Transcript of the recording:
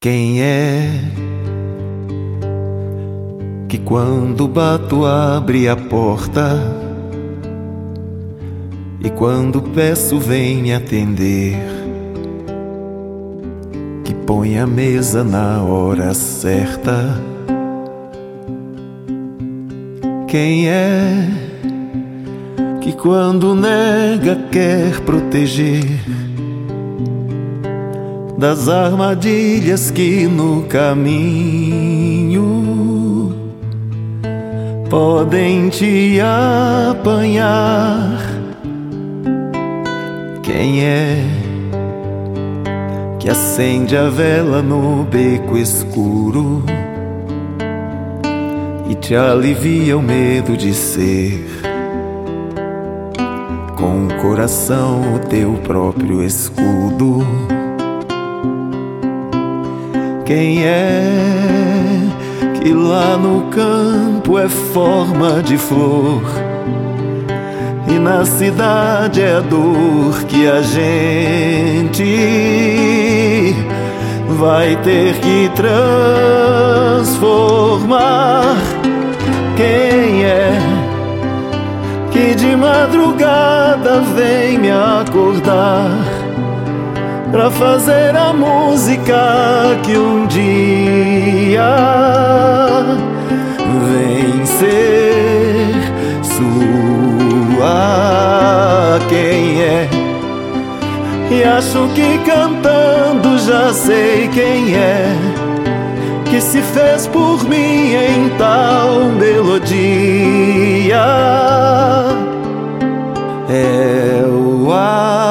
Quem é que quando bato abre a porta e quando peço vem me atender, que põe a mesa na hora certa? Quem é que quando nega quer proteger das armadilhas que no caminho podem te apanhar? Quem é que acende a vela no beco escuro e te alivia o medo de ser com o coração o teu próprio escudo? Quem é que lá no campo é forma de flor e na cidade é a dor que a gente vai ter que transformar? Quem é que de madrugada vem me acordar pra fazer a música que um dia vem ser sua? Quem é? E acho que cantando já sei quem é, que se fez por mim em tal melodia. É o ar